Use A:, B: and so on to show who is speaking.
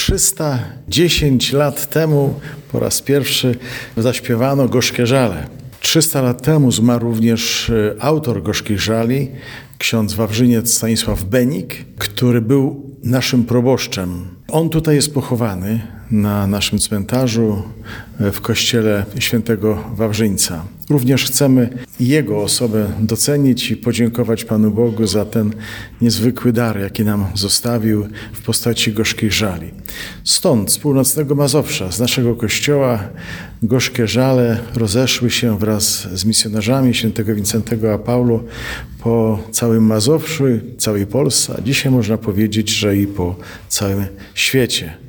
A: 310 lat temu po raz pierwszy zaśpiewano Gorzkie Żale. 300 lat temu zmarł również autor Gorzkich Żali, ksiądz wawrzyniec Stanisław Benik, który był naszym proboszczem. On tutaj jest pochowany na naszym cmentarzu w kościele świętego Wawrzyńca. Również chcemy jego osobę docenić i podziękować Panu Bogu za ten niezwykły dar, jaki nam zostawił w postaci Gorzkich Żali. Stąd, z północnego Mazowsza, z naszego kościoła, Gorzkie Żale rozeszły się wraz z misjonarzami świętego Wincentego a Paulo po całym Mazowszu, całej Polsce, a dzisiaj można powiedzieć, że i po całym świecie.